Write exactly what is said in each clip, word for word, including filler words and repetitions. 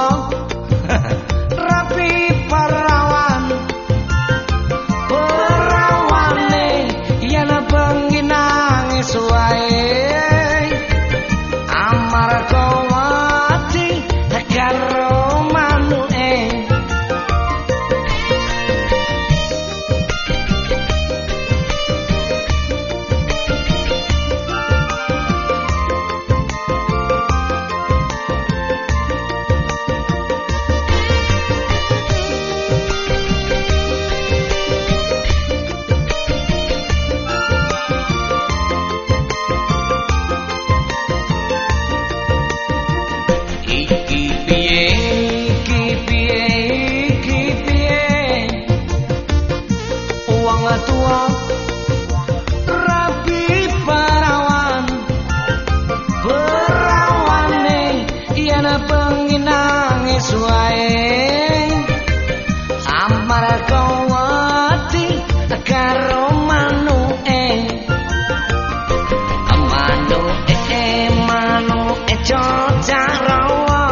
rapi perawan perawane yen bengi nangis wae amarga wedi karo manuke tua rapi perawan perawane yen bengi nangis wae amarga wedi karo manuke manuke manuke cocak rawa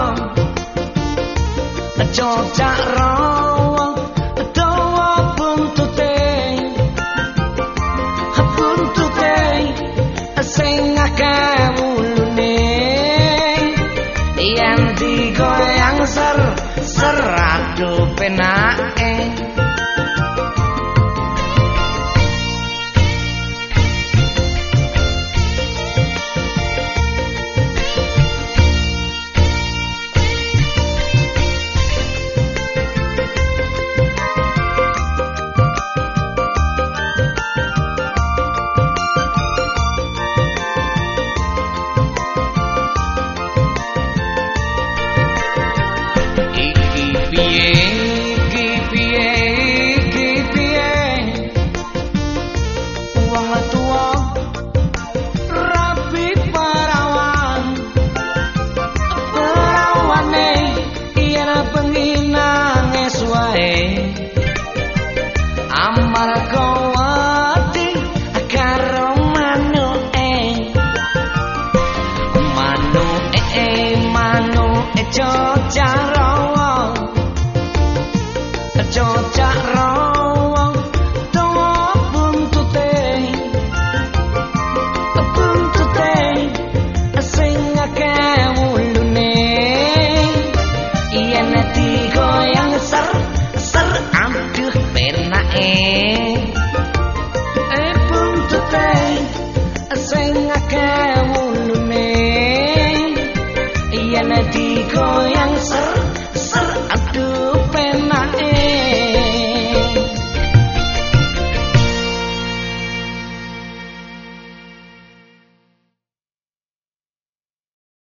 cocak rawa dawa buntute sing akeh wulune yen digoyang ser seradu penake amarga wedi karo manuke manuke manuke cocak